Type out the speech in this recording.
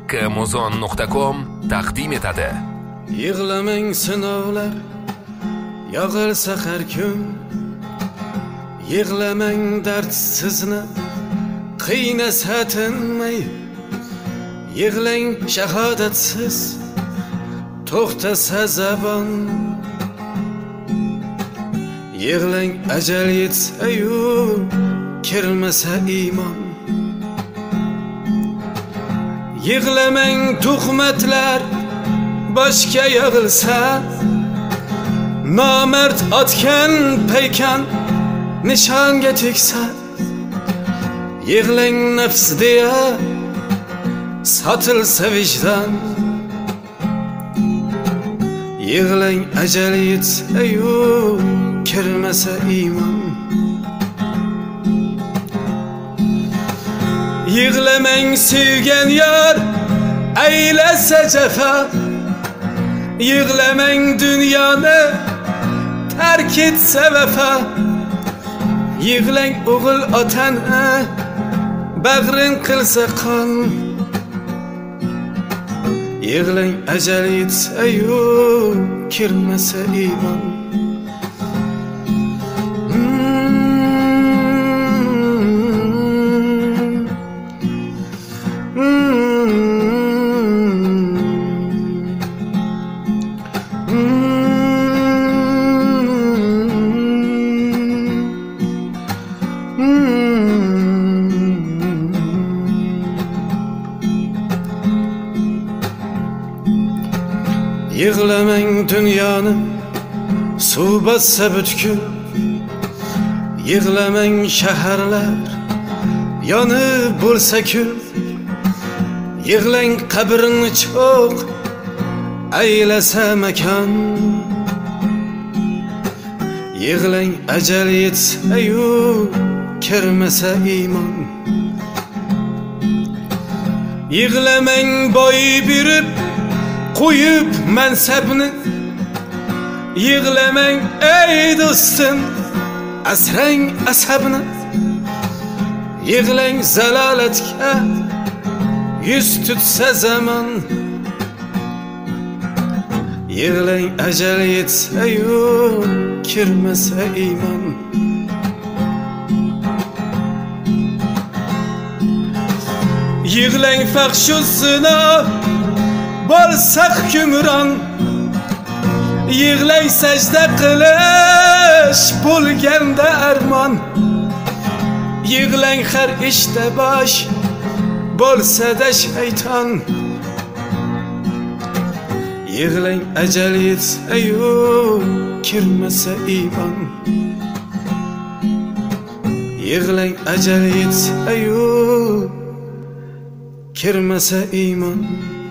kmuzon.com taqdim etadi. Yig'lamang sinovlar, yog'ilsa har kun. Yig'lamang dard sizni qiynasa tinmay. Yig'lang shahodatsiz to'xtasa zabon. Yig'lang ajal yetsa-yu kirmasa iymon. Yig'lamang tuhmatlar boshga yig'ilsa, nomard otgan paykan nishonga tegsa. Yig'lang nafs deya sotilsa vijdon. Yig'lang ajal yetsa-yu kirmasa iymon. Yig'lamang sevgan yor aylasa jafa. Yig'lamang dunyoni tark etsa vafa. Yig'lang o'g'il otani bag'rin qilsa qon. Yig'lang ajal yetsa-yu kirmasa iymon. Yig'lamang dunyoni suv bassa butkul. Yig'lamang shaharlar yonib bo'lsa kul. Yig'lang qabrni cho'q aylasa makon. Yig'lang ajal yetsa-yu kirmasa iymon. Yig'lamang boy berib qo'yib mansabni. Yig'lamang ey do'stim asrang asabni. Yig'lang zalolatga yuz tutsa zamon. Yig'lang ajal yetsa-yu kirmasa iymon. Yig'lang faxshu zino bo'lsa hukmron. Yig'lang sajda qilish bo'lganda armon. Yig'lang har ishda bosh bo'lsa-da shayton. Yig'lang ajal yetsa-yu kirmasa iymon. Yig'lang ajal yetsa-yu kirmasa iymon.